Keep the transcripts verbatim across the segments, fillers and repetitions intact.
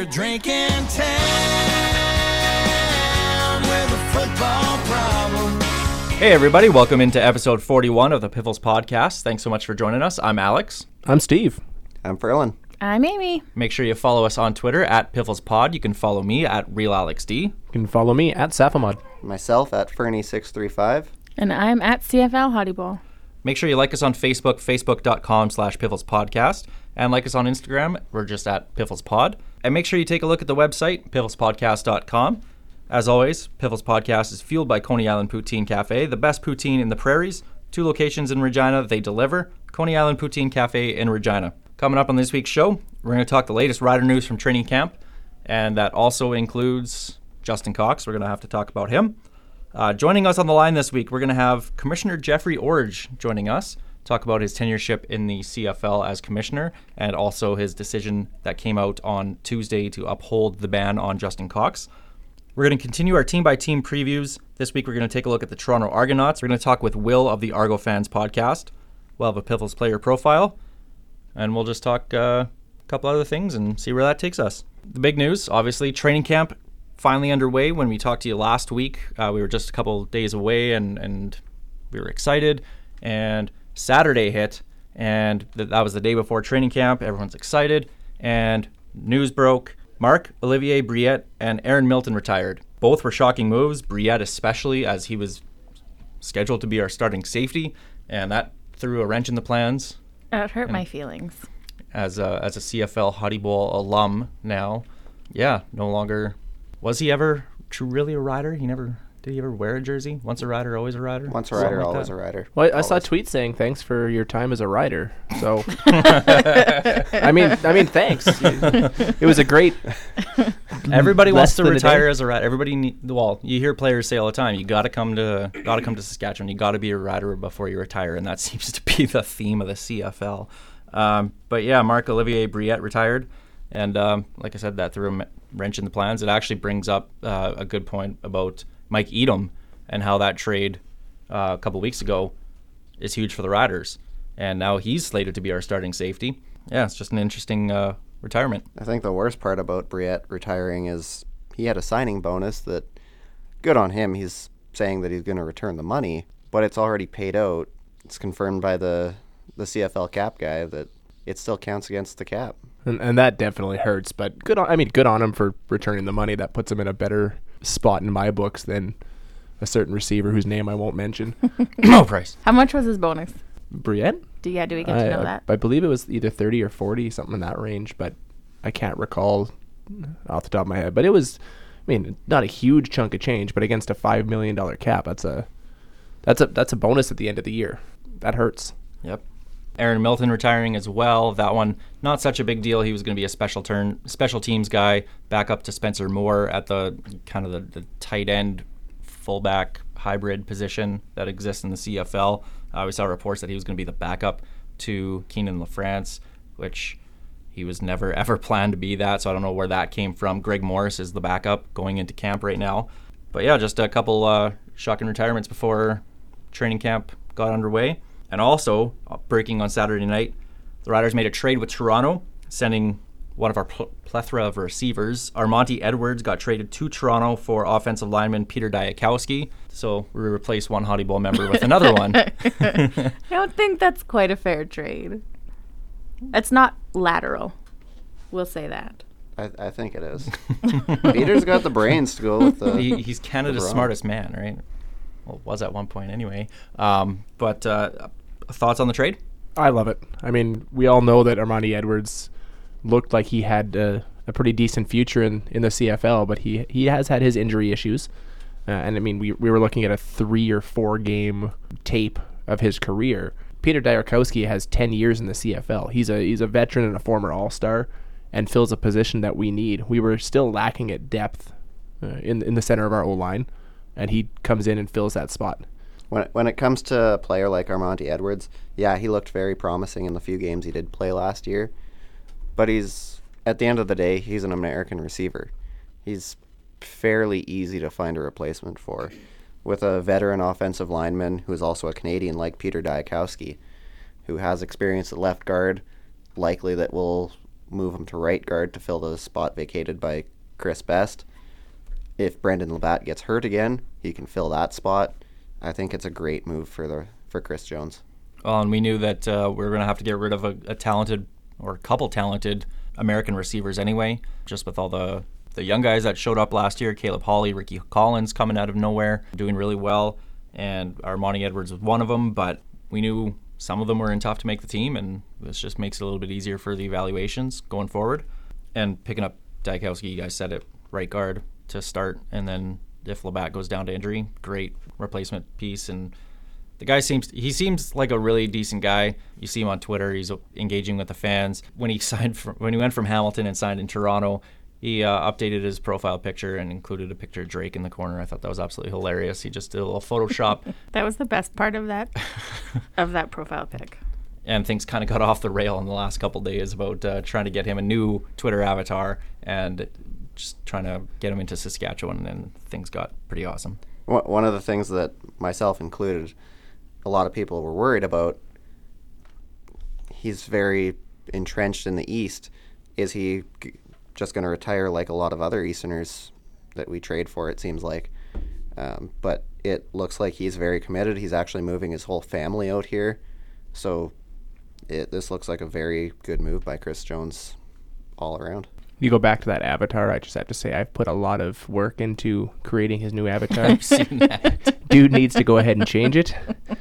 drink in town with a football problem. Hey everybody, welcome into episode forty-one of the Piffles Podcast. Thanks so much for joining us. I'm Alex. I'm Steve. I'm Ferlin. I'm Amy. Make sure you follow us on Twitter at PifflesPod. You can follow me at RealAlexD. You can follow me at Safamod. Myself at Fernie six three five. And I'm at C F L Hottyball. Make sure you like us on Facebook, facebook.com slash Piffles Podcast. And like us on Instagram, we're just at Piffles Pod. And make sure you take a look at the website, piffles podcast dot com. As always, Piffles Podcast is fueled by Coney Island Poutine Cafe, the best poutine in the prairies. Two locations in Regina, they deliver. Coney Island Poutine Cafe in Regina. Coming up on this week's show, we're going to talk the latest rider news from training camp, and that also includes Justin Cox. We're going to have to talk about him. Uh, joining us on the line this week, we're going to have Commissioner Jeffrey Orridge joining us, talk about his tenureship in the C F L as commissioner, and also his decision that came out on Tuesday to uphold the ban on Justin Cox. We're going to continue our team-by-team previews. This week, we're going to take a look at the Toronto Argonauts. We're going to talk with Will of the Argo Fans podcast. We'll have a Piffles player profile, and we'll just talk uh, a couple other things and see where that takes us. The big news, obviously, training camp finally underway. When we talked to you last week, uh, we were just a couple days away, and, and we were excited. And Saturday hit, and th- that was the day before training camp. Everyone's excited, and news broke. Marc-Olivier Briette and Aaron Milton retired. Both were shocking moves, Briette especially, as he was scheduled to be our starting safety, and that threw a wrench in the plans. It hurt and my feelings. As a, as a C F L Hottie Bowl alum now, yeah, no longer... Was he ever true, really a rider? He never... Did he ever wear a jersey? Once a rider, always a rider? Once a rider, like always that? a rider. Well, I, I Always. saw a tweet saying thanks for your time as a rider. So, I mean, I mean, thanks. It was a great. Everybody wants less to than a retire day. as a rider. Everybody, need, well, you hear players say all the time, you got to come to, got to come to Saskatchewan. You got to be a rider before you retire, and that seems to be the theme of the C F L. Um, but yeah, Marc-Olivier Briette retired, and um, like I said, that threw a wrench in the plans. It actually brings up uh, a good point about Mike Edom and how that trade uh, a couple weeks ago is huge for the Riders, and now he's slated to be our starting safety. Yeah, it's just an interesting uh, retirement. I think the worst part about Briette retiring is he had a signing bonus that, good on him, he's saying that he's going to return the money, but it's already paid out. It's confirmed by the, the C F L cap guy that it still counts against the cap. And, and that definitely hurts. But good on. I mean, good on him for returning the money. That puts him in a better spot in my books than a certain receiver whose name I won't mention. No price. How much was his bonus? Briette? Do yeah, do we get I, to know I- that? I believe it was either thirty or forty, something in that range, but I can't recall off the top of my head. But it was, I mean, not a huge chunk of change, but against a five million dollars cap, that's a that's a that's a bonus at the end of the year. That hurts. Yep. Aaron Milton retiring as well. That one, not such a big deal. He was going to be a special turn, special teams guy, back up to Spencer Moore at the kind of the, the tight end, fullback hybrid position that exists in the C F L. Uh, we saw reports that he was going to be the backup to Keenan LaFrance, which he was never ever planned to be that. So I don't know where that came from. Greg Morris is the backup going into camp right now. But yeah, just a couple uh, shocking retirements before training camp got underway. And also, uh, breaking on Saturday night, the Riders made a trade with Toronto, sending one of our pl- plethora of receivers. Armonte Edwards got traded to Toronto for offensive lineman Peter Diakowski. So we replaced one Hottie Bowl member with another one. I don't think that's quite a fair trade. It's not lateral. We'll say that. I, I think it is. Peter's got the brains to go with the... he, he's Canada's Toronto. smartest man, right? Well, was at one point anyway. Um, but uh, thoughts on the trade? I love it. I mean, we all know that Armonte Edwards looked like he had uh, a pretty decent future in, in the C F L, but he he has had his injury issues. Uh, and I mean, we we were looking at a three or four game tape of his career. Peter Diakowski has ten years in the C F L. He's a he's a veteran and a former All-Star, and fills a position that we need. We were still lacking at depth uh, in in the center of our O-line, and he comes in and fills that spot. When it, when it comes to a player like Armonte Edwards, yeah, he looked very promising in the few games he did play last year. But he's, at the end of the day, he's an American receiver. He's fairly easy to find a replacement for. With a veteran offensive lineman who is also a Canadian like Peter Diakowski, who has experience at left guard, likely that will move him to right guard to fill the spot vacated by Chris Best. If Brendan Labatt gets hurt again, he can fill that spot. I think it's a great move for the for Chris Jones. Well, and we knew that uh, we were going to have to get rid of a, a talented or a couple talented American receivers anyway, just with all the, the young guys that showed up last year. Caleb Hawley, Ricky Collins coming out of nowhere, doing really well, and Armani Edwards was one of them, but we knew some of them were in tough to make the team, and this just makes it a little bit easier for the evaluations going forward. And picking up Dykowski, you guys said it, right guard to start, and then if Labatt goes down to injury, great replacement piece. And the guy seems he seems like a really decent guy. You see him on Twitter. He's engaging with the fans. When he signed from, when he went from Hamilton and signed in Toronto, he uh, updated his profile picture and included a picture of Drake in the corner. I thought that was absolutely hilarious. He just did a little Photoshop. That was the best part of that of that profile pic. And things kind of got off the rail in the last couple of days about uh, trying to get him a new Twitter avatar and just trying to get him into Saskatchewan, and things got pretty awesome. One of the things that myself included, a lot of people were worried about, he's very entrenched in the East. Is he g- just going to retire like a lot of other Easterners that we trade for, it seems like? Um, but it looks like he's very committed. He's actually moving his whole family out here. So it, this looks like a very good move by Chris Jones all around. You go back to that avatar, I just have to say I've put a lot of work into creating his new avatar. I've seen that. Dude needs to go ahead and change it.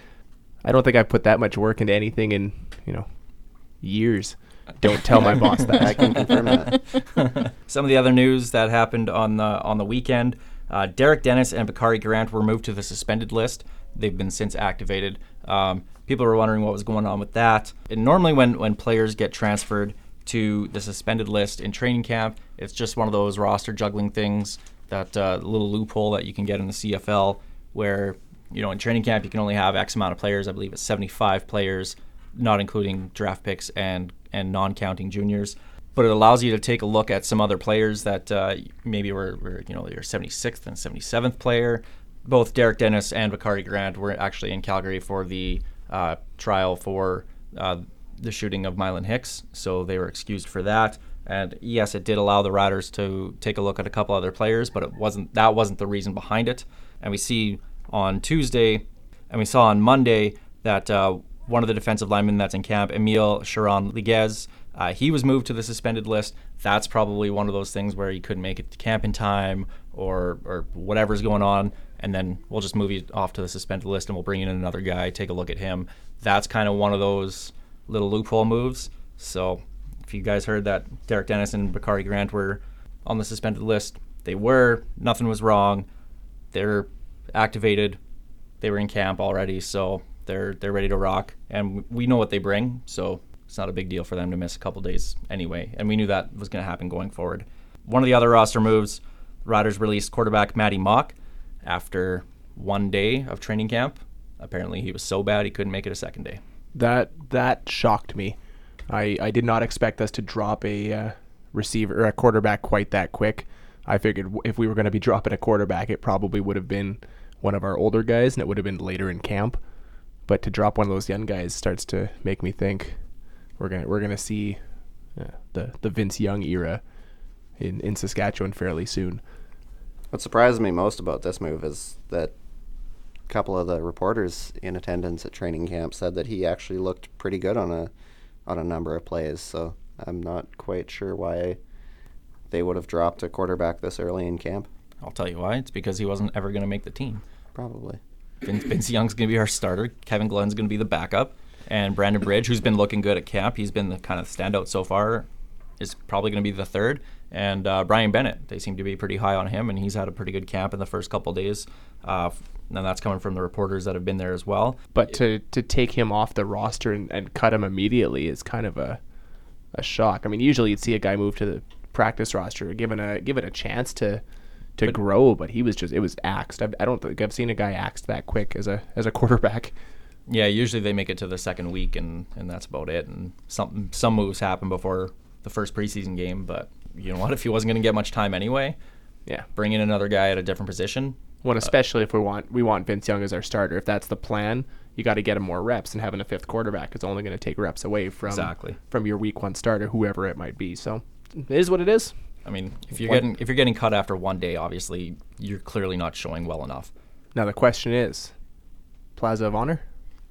I don't think I've put that much work into anything in, you know, years. Don't tell my boss that. I can confirm that. Some of the other news that happened on the on the weekend, uh, Derek Dennis and Bakari Grant were moved to the suspended list. They've been since activated. Um, people were wondering what was going on with that. And normally when, when players get transferred to the suspended list in training camp, it's just one of those roster juggling things, that uh, little loophole that you can get in the C F L where, you know, in training camp you can only have X amount of players. I believe it's seventy-five players, not including draft picks and, and non-counting juniors. But it allows you to take a look at some other players that uh, maybe were, were, you know, your seventy-sixth and seventy-seventh player. Both Derek Dennis and Bakari Grant were actually in Calgary for the uh, trial for uh, the shooting of Mylan Hicks, so they were excused for that. And yes, it did allow the Riders to take a look at a couple other players, but it wasn't that wasn't the reason behind it. And we see on Tuesday, and we saw on Monday that uh, one of the defensive linemen that's in camp, Emile Sharon Liguez, uh, he was moved to the suspended list. That's probably one of those things where he couldn't make it to camp in time, or or whatever's going on, and then we'll just move you off to the suspended list and we'll bring in another guy, take a look at him. That's kind of one of those little loophole moves. So if you guys heard that Derek Dennis and Bakari Grant were on the suspended list, they were. Nothing was wrong. They're activated. They were in camp already, so they're they're ready to rock. And we know what they bring, so it's not a big deal for them to miss a couple days anyway. And we knew that was going to happen going forward. One of the other roster moves, the Riders released quarterback Matty Mock after one day of training camp. Apparently he was so bad he couldn't make it a second day. That that shocked me. I, I did not expect us to drop a uh, receiver or a quarterback quite that quick. I figured if we were going to be dropping a quarterback, it probably would have been one of our older guys, and it would have been later in camp. But to drop one of those young guys starts to make me think we're gonna we're gonna see uh, the the Vince Young era in, in Saskatchewan fairly soon. What surprised me most about this move is that a couple of the reporters in attendance at training camp said that he actually looked pretty good on a on a number of plays. So I'm not quite sure why they would have dropped a quarterback this early in camp. I'll tell you why. It's because he wasn't ever going to make the team. Probably. Vince, Vince Young's going to be our starter. Kevin Glenn's going to be the backup. And Brandon Bridge, who's been looking good at camp, he's been the kind of standout so far, is probably going to be the third. And uh, Brian Bennett, they seem to be pretty high on him, and he's had a pretty good camp in the first couple days. Uh, and that's coming from the reporters that have been there as well. But to, to take him off the roster and, and cut him immediately is kind of a a shock. I mean, usually you'd see a guy move to the practice roster, given a given a chance to to but, grow, but he was just it was axed. I, I don't think I've seen a guy axed that quick as a as a quarterback. Yeah, usually they make it to the second week, and, and that's about it. And some some moves happen before the first preseason game, but you know what? If he wasn't going to get much time anyway, yeah, bring in another guy at a different position. Well, especially if we want we want Vince Young as our starter. If that's the plan, you got to get him more reps, and having a fifth quarterback is only going to take reps away from Exactly. from your week one starter, whoever it might be. So it is what it is. I mean, if you're One- getting if you're getting cut after one day, obviously you're clearly not showing well enough. Now the question is, Plaza of Honor,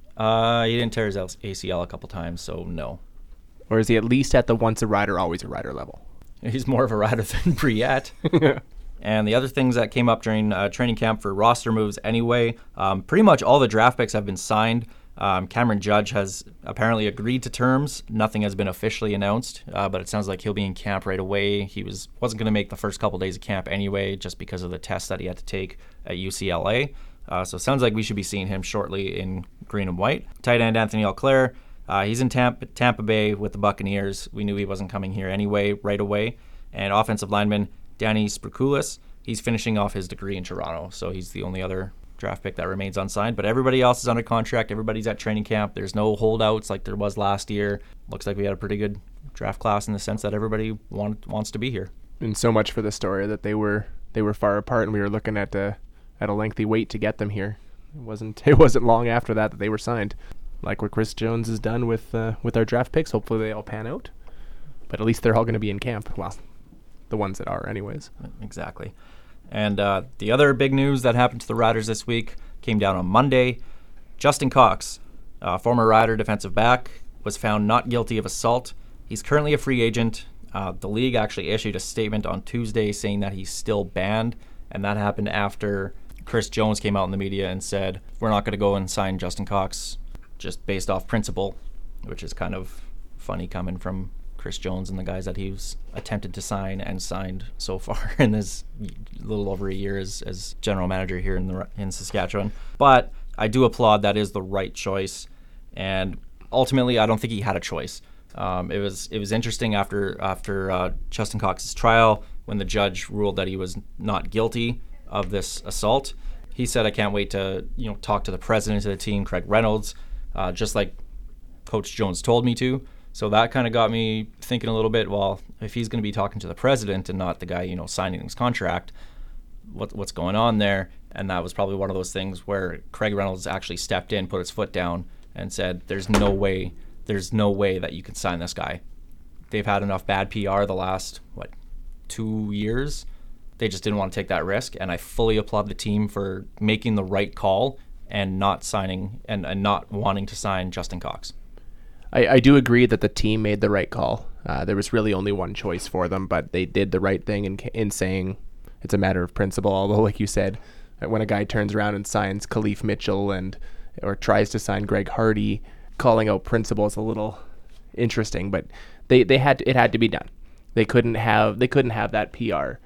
Uh, he didn't tear his A C L a couple times, so no. or is he at least at the once a rider, always a rider level? He's more of a rider than Briette. And the other things that came up during uh, training camp for roster moves anyway, um, pretty much all the draft picks have been signed. Um, Cameron Judge has apparently agreed to terms. Nothing has been officially announced, uh, but it sounds like he'll be in camp right away. He was, wasn't going to make the first couple days of camp anyway, just because of the test that he had to take at U C L A. Uh, so it sounds like we should be seeing him shortly in green and white. Tight end Anthony Auclair, uh, he's in Tampa, Tampa Bay with the Buccaneers. We knew he wasn't coming here anyway, right away. And offensive lineman Danny Sprikulis, he's finishing off his degree in Toronto, so he's the only other draft pick that remains unsigned. But everybody else is under contract. Everybody's at training camp. There's no holdouts like there was last year. Looks like we had a pretty good draft class in the sense that everybody want, wants to be here. And so much for the story that they were they were far apart, and we were looking at a at a lengthy wait to get them here. It wasn't it wasn't long after that that they were signed. Like what Chris Jones has done with uh, with our draft picks. Hopefully they all pan out. But at least they're all going to be in camp. Well, the ones that are, anyways. Exactly. And uh, the other big news that happened to the Riders this week came down on Monday. Justin Cox, uh, former Rider defensive back, was found not guilty of assault. He's currently a free agent. Uh, the league actually issued a statement on Tuesday saying that he's still banned, and that happened after Chris Jones came out in the media and said, we're not going to go and sign Justin Cox just based off principle, which is kind of funny coming from Chris Jones and the guys that he's attempted to sign and signed so far in this little over a year as, as general manager here in the in Saskatchewan. But I do applaud that is the right choice, and ultimately I don't think he had a choice. Um, it was it was interesting after after uh, Justin Cox's trial when the judge ruled that he was not guilty of this assault. He said, "I can't wait to you know talk to the president of the team, Craig Reynolds, uh, just like Coach Jones told me to." So that kind of got me thinking a little bit, well, if he's going to be talking to the president and not the guy, you know, signing his contract, what, what's going on there? And that was probably one of those things where Craig Reynolds actually stepped in, put his foot down, and said, there's no way, there's no way that you can sign this guy. They've had enough bad P R the last, what, two years? They just didn't want to take that risk, and I fully applaud the team for making the right call and not signing, and, and not wanting to sign Justin Cox. I, I do agree that the team made the right call. Uh, there was really only one choice for them, but they did the right thing in, in saying it's a matter of principle. Although, like you said, when a guy turns around and signs Khalif Mitchell and or tries to sign Greg Hardy, calling out principle is a little interesting. But they, they had to, it had to be done. They couldn't have they couldn't have that P R.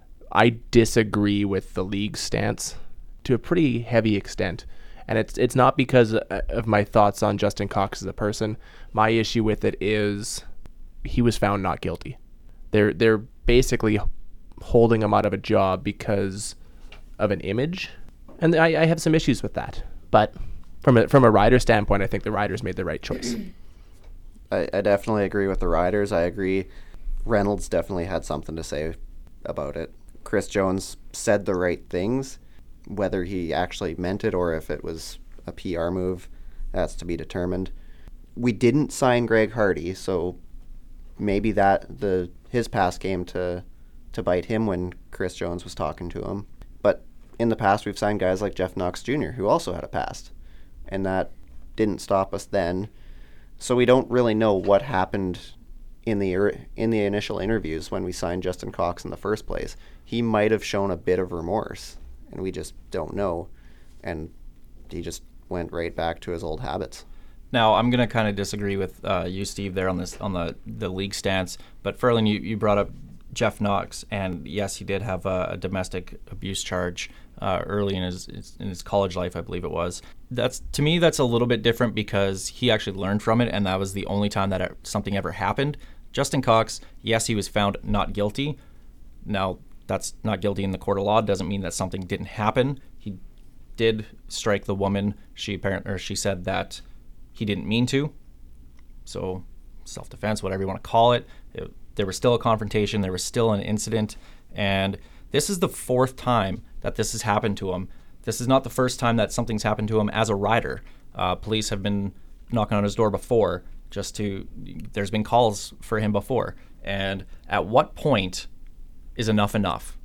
I disagree with the league's stance to a pretty heavy extent. And it's it's not because of my thoughts on Justin Cox as a person. My issue with it is he was found not guilty. They're they're basically holding him out of a job because of an image, and I, I have some issues with that. But from a from a rider standpoint, I think the Riders made the right choice. I, I definitely agree with the Riders. I agree Reynolds definitely had something to say about it. Chris Jones said the right things. Whether he actually meant it or if it was a P R move, that's to be determined. We didn't sign Greg Hardy, so maybe that the his pass came to to bite him when Chris Jones was talking to him. But in the past, we've signed guys like Jeff Knox Junior, who also had a past, and that didn't stop us then. So we don't really know what happened in the in the initial interviews when we signed Justin Cox in the first place. He might have shown a bit of remorse, and we just don't know. And he just went right back to his old habits. Now, I'm going to kind of disagree with uh, you, Steve, there on this on the, the league stance. But Ferlin, you, you brought up Jeff Knox, and yes, he did have a, a domestic abuse charge uh, early in his in his college life, I believe it was. That's to me, that's a little bit different because he actually learned from it, and that was the only time that it, something ever happened. Justin Cox, yes, he was found not guilty. Now, that's not guilty in the court of law. Doesn't mean that something didn't happen. He did strike the woman. She apparently, or she said that he didn't mean to. So, self-defense, whatever you want to call it. it. There was still a confrontation. There was still an incident. And this is the fourth time that this has happened to him. This is not the first time that something's happened to him as a rider. Uh, police have been knocking on his door before, just to, there's been calls for him before. And at what point is enough enough?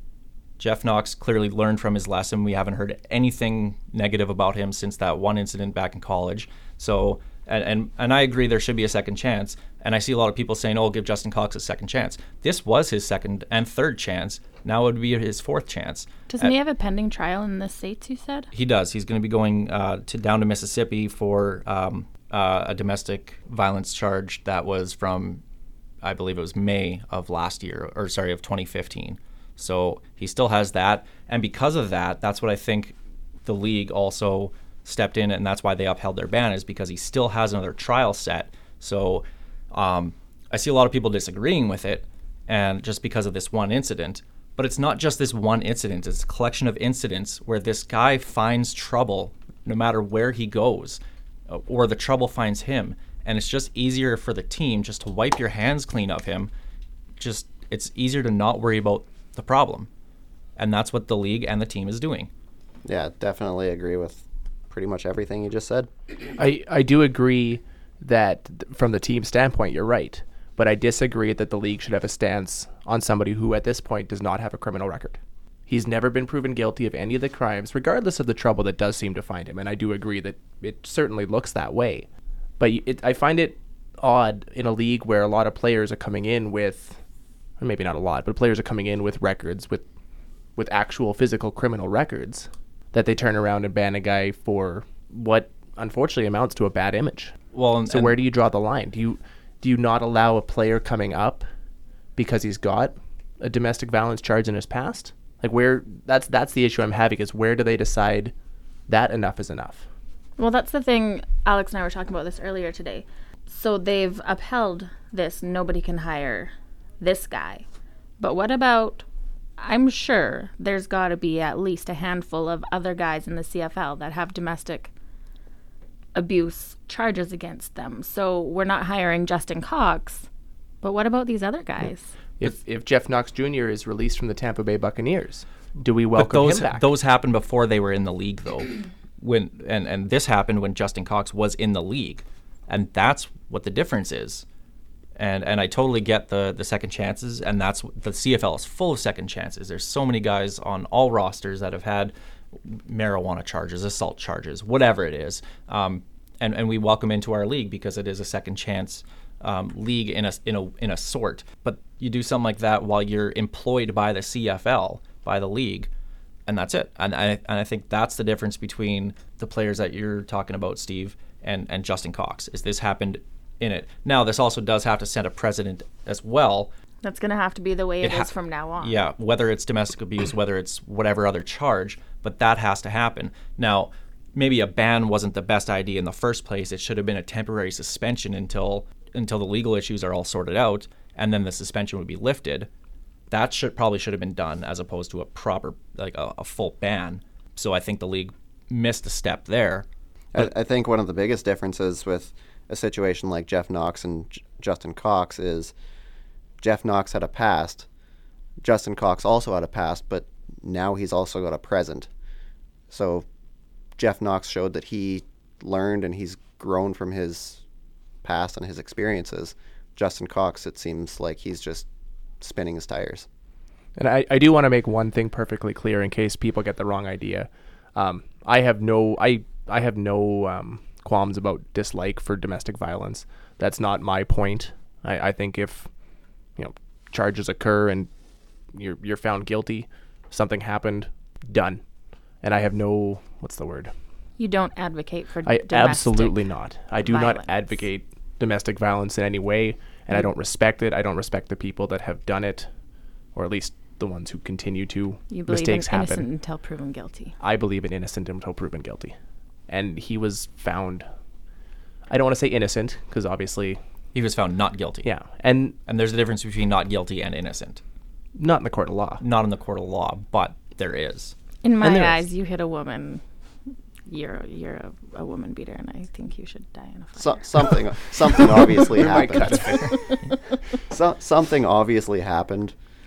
Jeff Knox clearly learned from his lesson. We haven't heard anything negative about him since that one incident back in college. So, and, and, and I agree there should be a second chance. And I see a lot of people saying, oh, give Justin Cox a second chance. This was his second and third chance. Now it would be his fourth chance. Doesn't At, he have a pending trial in the States, you said? He does. He's going to be going uh, to down to Mississippi for um, uh, a domestic violence charge that was from, I believe it was May of last year, or sorry, of twenty fifteen. So he still has that. And because of that, that's what I think the league also stepped in, and that's why they upheld their ban, is because he still has another trial set. So um, I see a lot of people disagreeing with it, and just because of this one incident. But it's not just this one incident. It's a collection of incidents where this guy finds trouble no matter where he goes, or the trouble finds him. And it's just easier for the team just to wipe your hands clean of him. Just it's easier to not worry about the problem. And that's what the league and the team is doing. Yeah, definitely agree with pretty much everything you just said. I, I do agree that th- from the team standpoint, you're right. But I disagree that the league should have a stance on somebody who at this point does not have a criminal record. He's never been proven guilty of any of the crimes, regardless of the trouble that does seem to find him. And I do agree that it certainly looks that way. But it, I find it odd in a league where a lot of players are coming in with, or maybe not a lot, but players are coming in with records, with with actual physical criminal records, that they turn around and ban a guy for what unfortunately amounts to a bad image. Well, and, so and where do you draw the line? Do you do you not allow a player coming up because he's got a domestic violence charge in his past? Like where that's that's the issue I'm having, is where do they decide that enough is enough? Well, that's the thing. Alex and I were talking about this earlier today. So they've upheld this, nobody can hire this guy. But what about, I'm sure there's got to be at least a handful of other guys in the C F L that have domestic abuse charges against them. So we're not hiring Justin Cox, but what about these other guys? If if Jeff Knox Junior is released from the Tampa Bay Buccaneers, do we welcome but those, him back? Those happened before they were in the league, though. When and, and this happened when Justin Cox was in the league. And that's what the difference is. And and I totally get the the second chances, and that's the C F L is full of second chances. There's so many guys on all rosters that have had marijuana charges, assault charges, whatever it is. Um, and, and we welcome into our league because it is a second chance um, league in a in a in a sort. But you do something like that while you're employed by the C F L, by the league, and that's it. And I and I think that's the difference between the players that you're talking about, Steve, and, and Justin Cox, is this happened in it. Now, this also does have to set a precedent as well. That's going to have to be the way it, It ha- is from now on. Yeah, whether it's domestic abuse, whether it's whatever other charge, but that has to happen. Now, maybe a ban wasn't the best idea in the first place. It should have been a temporary suspension until until the legal issues are all sorted out, and then the suspension would be lifted. That should probably should have been done as opposed to a proper, like a, a full ban. So I think the league missed a step there. I, I think one of the biggest differences with a situation like Jeff Knox and J- Justin Cox is Jeff Knox had a past. Justin Cox also had a past, but now he's also got a present. So Jeff Knox showed that he learned and he's grown from his past and his experiences. Justin Cox, it seems like he's just spinning his tires. And I, I do want to make one thing perfectly clear in case people get the wrong idea. Um, I have no I I have no um, qualms about dislike for domestic violence. That's not my point. I, I think if you know charges occur and you're you're found guilty, something happened, done. And I have no what's the word? You don't advocate for I domestic absolutely not. I do violence. not advocate domestic violence in any way, and I don't respect it. I don't respect the people that have done it, or at least the ones who continue to. You believe Mistakes in innocent happen. until proven guilty. I believe in innocent until proven guilty. And he was found, I don't want to say innocent, because obviously, He was found not guilty. yeah, and And there's a difference between not guilty and innocent. not in the court of law. Not in the court of law, but there is. In my there is. eyes, you hit a woman. You're you're a, a woman beater, and I think you should die in a fire. So, something something obviously Mike, happened. that's fair. So, something obviously happened.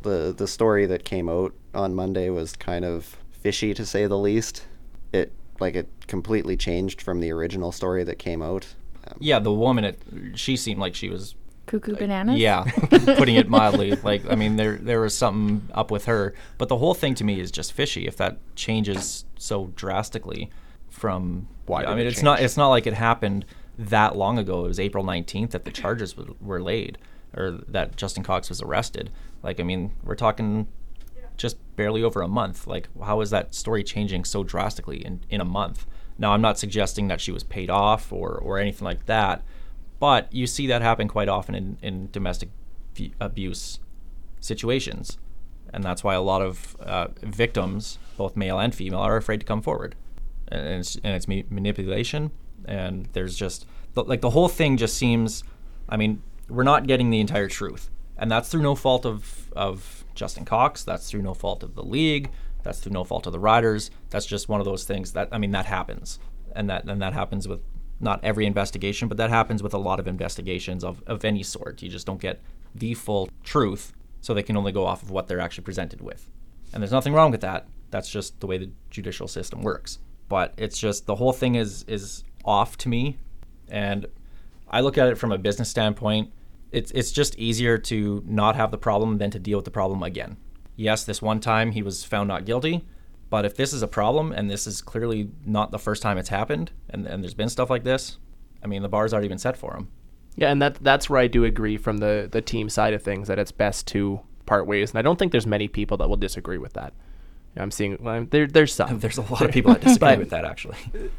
the the story that came out on Monday was kind of fishy, to say the least. It like it completely changed from the original story that came out. Um, Yeah, the woman, it, she seemed like she was, Cuckoo bananas? yeah, putting it mildly. Like, I mean, there there was something up with her. But the whole thing to me is just fishy. If that changes so drastically from, Why I did mean, it it's change? not it's not like it happened that long ago. It was April nineteenth that the charges w- were laid, or that Justin Cox was arrested. Like, I mean, we're talking just barely over a month. Like, how is that story changing so drastically in, in a month? Now, I'm not suggesting that she was paid off or, or anything like that, but you see that happen quite often in, in domestic v- abuse situations. And that's why a lot of uh, victims, both male and female, are afraid to come forward. And it's, and it's ma- manipulation. And there's just, like, the whole thing just seems, I mean, we're not getting the entire truth. And that's through no fault of, of Justin Cox. That's through no fault of the league. That's through no fault of the riders. That's just one of those things that, I mean, that happens. And that and that happens with not every investigation, but that happens with a lot of investigations of, of any sort. You just don't get the full truth, so they can only go off of what they're actually presented with. And there's nothing wrong with that. That's just the way the judicial system works. But it's just, the whole thing is is off to me. And I look at it from a business standpoint. It's it's just easier to not have the problem than to deal with the problem again. Yes, this one time he was found not guilty, but if this is a problem and this is clearly not the first time it's happened, and, and there's been stuff like this, I mean, the bar's already been set for him. Yeah, and that that's where I do agree from the, the team side of things, that it's best to part ways. And I don't think there's many people that will disagree with that. I'm seeing, well, there there's some. There's a lot of people that disagree But- with that, actually.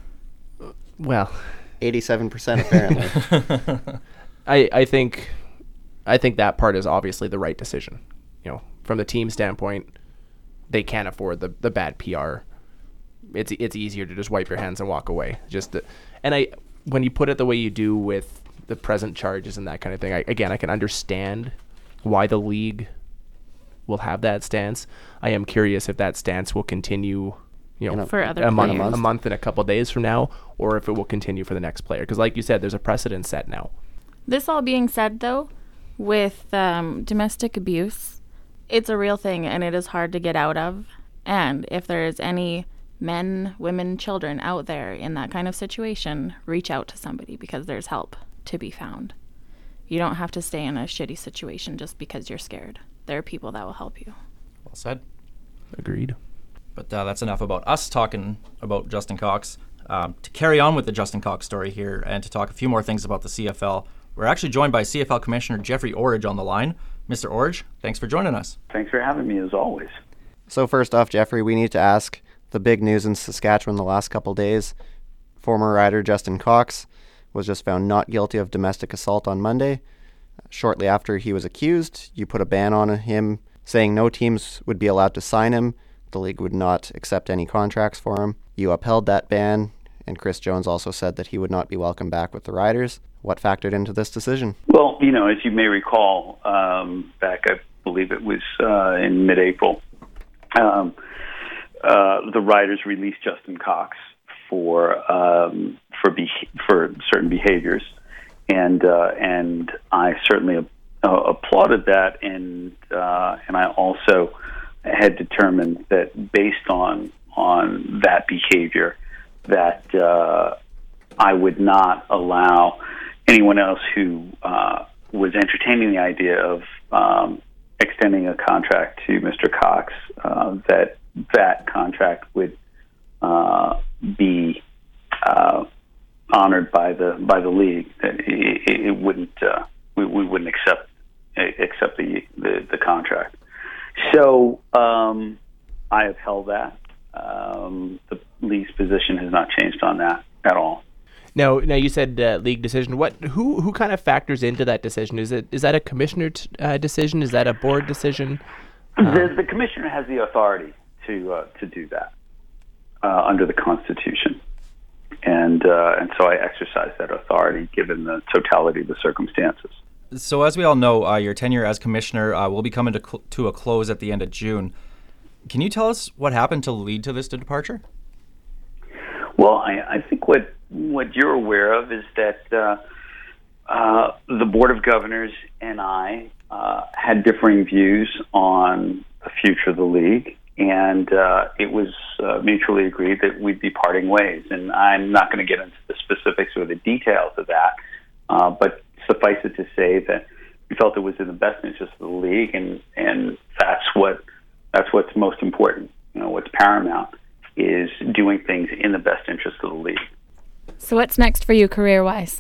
Well, eighty-seven percent apparently. I, I think I think that part is obviously the right decision. You know, from the team standpoint, they can't afford the, the bad P R. It's it's easier to just wipe your hands and walk away. Just the, and I when you put it the way you do with the present charges and that kind of thing, I, again, I can understand why the league will have that stance. I am curious if that stance will continue, you know, In a- For other a month, players. a month and a couple days from now, or if it will continue for the next player. Because, like you said, there's a precedent set now. This all being said, though, with um, domestic abuse, it's a real thing and it is hard to get out of. And if there is any men, women, children out there in that kind of situation, reach out to somebody, because there's help to be found. You don't have to stay in a shitty situation just because you're scared. There are people that will help you. Well said. Agreed. But uh, that's enough about us talking about Justin Cox. Um, to carry on with the Justin Cox story here and to talk a few more things about the C F L, we're actually joined by C F L Commissioner Jeffrey Orridge on the line. Mister Orridge, thanks for joining us. Thanks for having me, as always. So first off, Jeffrey, we need to ask the big news in Saskatchewan the last couple days. Former rider Justin Cox was just found not guilty of domestic assault on Monday. Shortly after he was accused, you put a ban on him, saying no teams would be allowed to sign him. The league would not accept any contracts for him. You upheld that ban, and Chris Jones also said that he would not be welcome back with the Riders. What factored into this decision? Well, you know, as you may recall, um, back, I believe it was uh, in mid-April, um, uh, the Riders released Justin Cox for um, for be- for certain behaviors, and uh, and I certainly uh, applauded that, and uh, and I also had determined that based on on that behavior, that uh, I would not allow anyone else who uh, was entertaining the idea of um, extending a contract to Mister Cox, uh, that that contract would uh, be uh, honored by the by the league. That it, it wouldn't uh, we, we wouldn't accept accept the the, the contract. So um, I have held that. Um, the league's position has not changed on that at all. Now, now you said uh, league decision. What? Who? Who kind of factors into that decision? Is it? Is that a commissioner t- uh, decision? Is that a board decision? The, the commissioner has the authority to uh, to do that uh, under the Constitution, and uh, and so I exercise that authority given the totality of the circumstances. So as we all know, uh, your tenure as commissioner uh, will be coming to, cl- to a close at the end of June. Can you tell us what happened to lead to this departure? Well, I, I think what what you're aware of is that uh, uh, the Board of Governors and I uh, had differing views on the future of the league, and uh, it was uh, mutually agreed that we'd be parting ways. And I'm not going to get into the specifics or the details of that, uh, but suffice it to say that we felt it was in the best interest of the league, and, and that's what that's what's most important. You know, what's paramount is doing things in the best interest of the league. So what's next for you career-wise?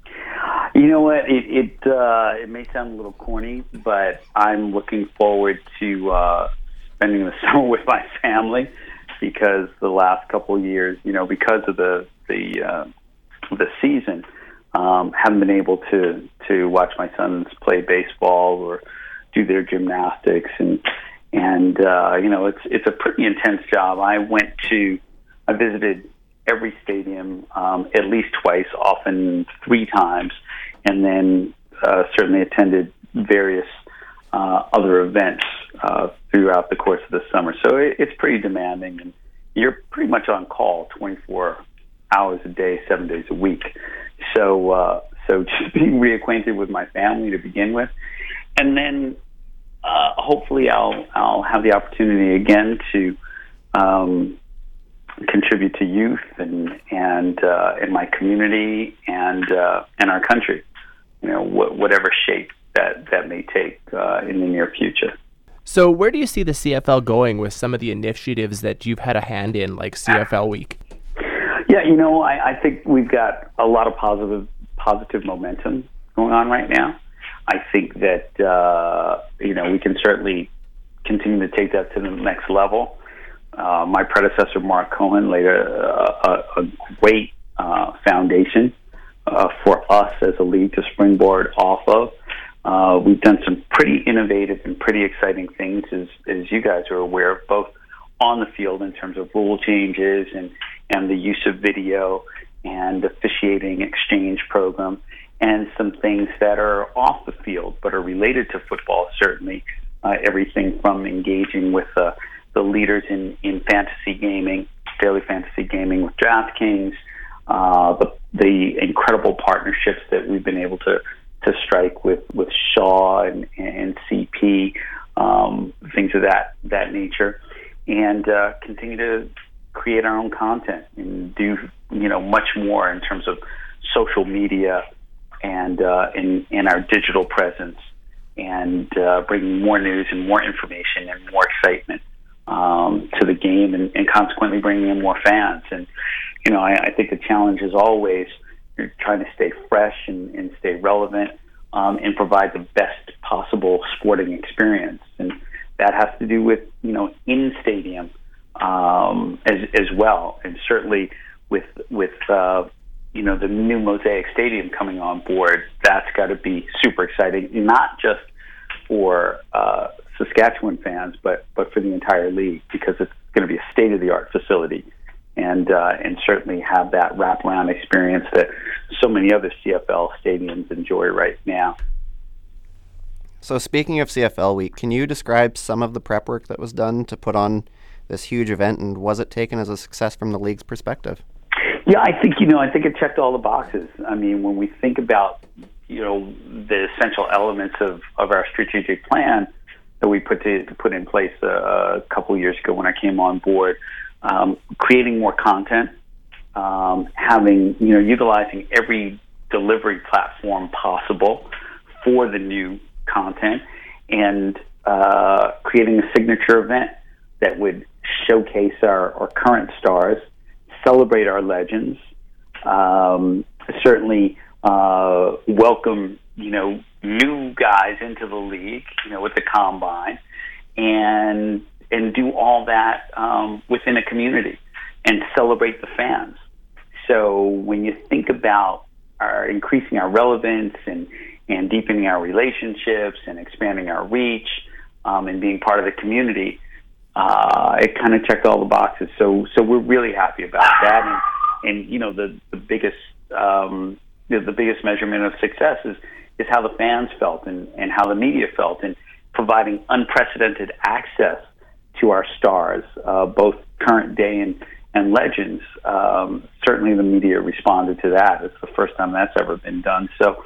You know what? It it, uh, it may sound a little corny, but I'm looking forward to uh, spending the summer with my family, because the last couple of years, you know, because of the the uh, the season, um, haven't been able to to watch my sons play baseball or do their gymnastics, and and uh, you know, it's it's a pretty intense job. I went to, I visited every stadium um, at least twice, often three times, and then uh, certainly attended various uh, other events uh, throughout the course of the summer. So it, it's pretty demanding, and you're pretty much on call twenty-four hours a day, seven days a week. So uh, so just being reacquainted with my family to begin with, and then uh, hopefully I'll I'll have the opportunity again to um, contribute to youth and and uh, in my community and uh, and our country, you know, wh- whatever shape that that may take uh, in the near future. So where do you see the C F L going with some of the initiatives that you've had a hand in, like C F L Week? Yeah, you know, I, I think we've got a lot of positive positive momentum going on right now. I think that uh, you know, we can certainly continue to take that to the next level. Uh, my predecessor, Mark Cohen, laid a, a, a great uh, foundation uh, for us as a league to springboard off of. Uh, we've done some pretty innovative and pretty exciting things, as, as you guys are aware of, both on the field in terms of rule changes and, and the use of video and officiating exchange program, and some things that are off the field but are related to football, certainly. Uh, everything from engaging with uh, the leaders in, in fantasy gaming, daily fantasy gaming with DraftKings, uh, the, the incredible partnerships that we've been able to, to strike with, with Shaw and, and C P, um, things of that, that nature, and uh, continue to create our own content and do, you know, much more in terms of social media and uh, in, in our digital presence, and uh, bringing more news and more information and more excitement um, to the game, and, and consequently bringing in more fans. And, you know, I, I think the challenge is always you're trying to stay fresh and, and stay relevant um, and provide the best possible sporting experience. And that has to do with, you know, in stadium um, as, as well. And certainly with, with uh, you know, the new Mosaic Stadium coming on board, that's got to be super exciting, not just for uh, Saskatchewan fans, but but for the entire league, because it's going to be a state-of-the-art facility, and uh, and certainly have that wraparound experience that so many other C F L stadiums enjoy right now. So speaking of C F L Week, can you describe some of the prep work that was done to put on this huge event, and was it taken as a success from the league's perspective? Yeah, I think, you know, I think it checked all the boxes. I mean, when we think about, you know, the essential elements of, of our strategic plan that we put to, to put in place a, a couple of years ago when I came on board, um, creating more content, um, having, you know, utilizing every delivery platform possible for the new content, and uh, creating a signature event that would showcase our, our current stars, celebrate our legends, um, certainly uh, welcome, you know, new guys into the league, you know, with the combine, and and do all that um, within a community and celebrate the fans. So when you think about our increasing our relevance and and deepening our relationships and expanding our reach um, and being part of the community, Uh, it kind of checked all the boxes. So, so we're really happy about that. And, and you know, the the biggest um, the, the biggest measurement of success is is how the fans felt and, and how the media felt, and providing unprecedented access to our stars, uh, both current day and and legends. Um, certainly, the media responded to that. It's the first time that's ever been done. So,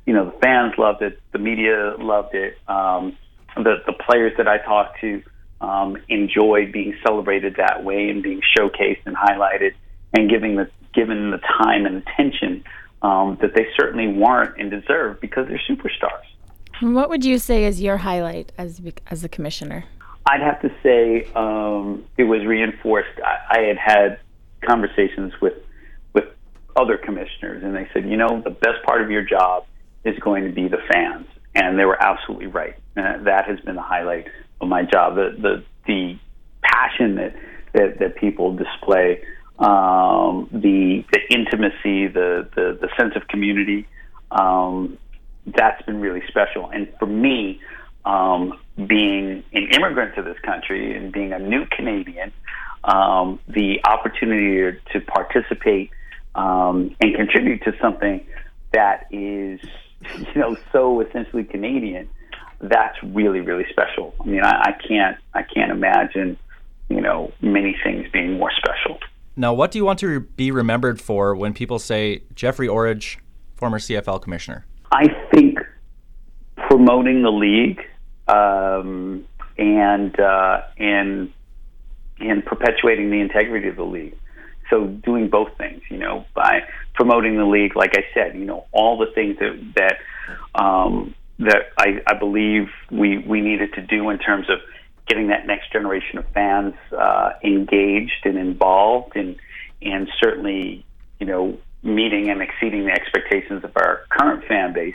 you know, the fans loved it, the media loved it, um, the the players that I talked to um, enjoyed being celebrated that way and being showcased and highlighted and giving the given the time and attention um, that they certainly warrant and deserve because they're superstars. What would you say is your highlight as as a commissioner? I'd have to say um, it was reinforced. I, I had had conversations with with other commissioners, and they said, you know, the best part of your job is going to be the fans, and they were absolutely right. Uh, that has been the highlight of my job. The the, the passion that, that that people display, um, the the intimacy, the, the the sense of community. Um, that's been really special. And for me, um, being an immigrant to this country and being a new Canadian, um, the opportunity to participate um, and contribute to something that is, you know, so essentially Canadian, that's really, really special. I mean, I, I can't, I can't imagine, you know, many things being more special. Now, what do you want to be remembered for when people say Jeffrey Orridge, former C F L commissioner? I think promoting the league um, and uh, and and perpetuating the integrity of the league. So doing both things, you know, by promoting the league, like I said, you know, all the things that that um, that I, I believe we we needed to do in terms of getting that next generation of fans uh, engaged and involved, and and certainly, you know, meeting and exceeding the expectations of our current fan base.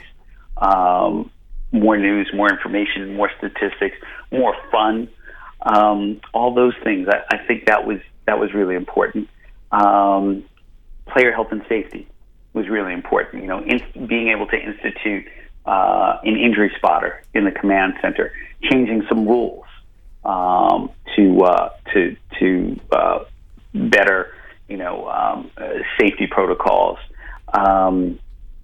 Um, more news, more information, more statistics, more fun. Um, all those things. I, I think that was that was really important. Um, player health and safety was really important. You know, in, being able to institute uh, an injury spotter in the command center, changing some rules um, to uh, to to uh, better, you know, um, uh, safety protocols. Um,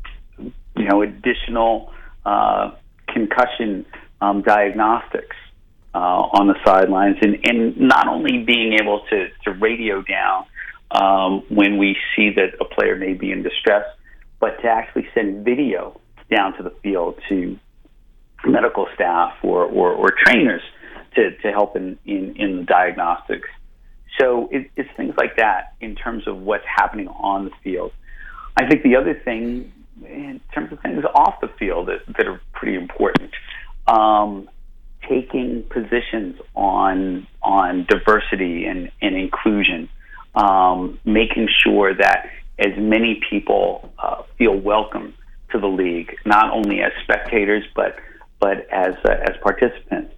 you know, additional uh, concussion um, diagnostics uh, on the sidelines, and, and not only being able to, to radio down um, when we see that a player may be in distress, but to actually send video down to the field to medical staff or, or, or trainers to, to help in, in, in the diagnostics. So it, it's things like that in terms of what's happening on the field. I think the other thing, in terms of things off the field that, that are pretty important, um, taking positions on on diversity and, and inclusion, um, making sure that as many people uh, feel welcome to the league, not only as spectators but but as uh, as participants.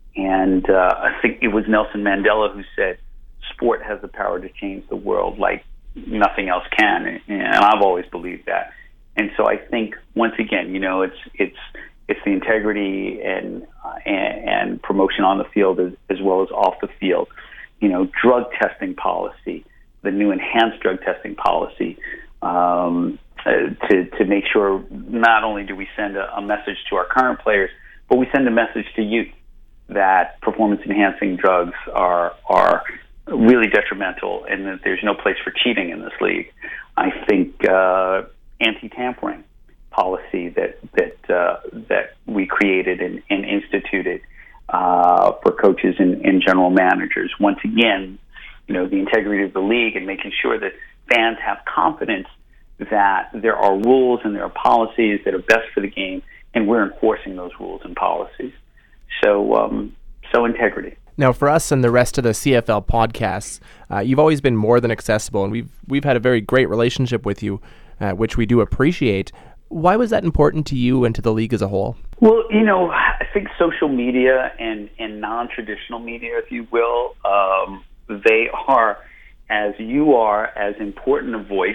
And uh, I think it was Nelson Mandela who said, "Sport has the power to change the world like nothing else can," and I've always believed that. And so I think once again, you know, it's it's it's the integrity and uh, and, and promotion on the field as, as well as off the field. You know, drug testing policy, the new enhanced drug testing policy, um, uh, to to make sure not only do we send a, a message to our current players, but we send a message to youth that performance enhancing drugs are are really detrimental and that there's no place for cheating in this league. I think uh, anti-tampering policy that that uh, that we created and, and instituted uh, for coaches and, and general managers. Once again, you know, the integrity of the league and making sure that fans have confidence that there are rules and there are policies that are best for the game, and we're enforcing those rules and policies. So, um, so integrity. Now, for us and the rest of the C F L podcasts, uh, you've always been more than accessible, and we've we've had a very great relationship with you, uh, which we do appreciate. Why was that important to you and to the league as a whole? Well, you know, I think social media and, and non-traditional media, if you will, um, they are, as you are, as important a voice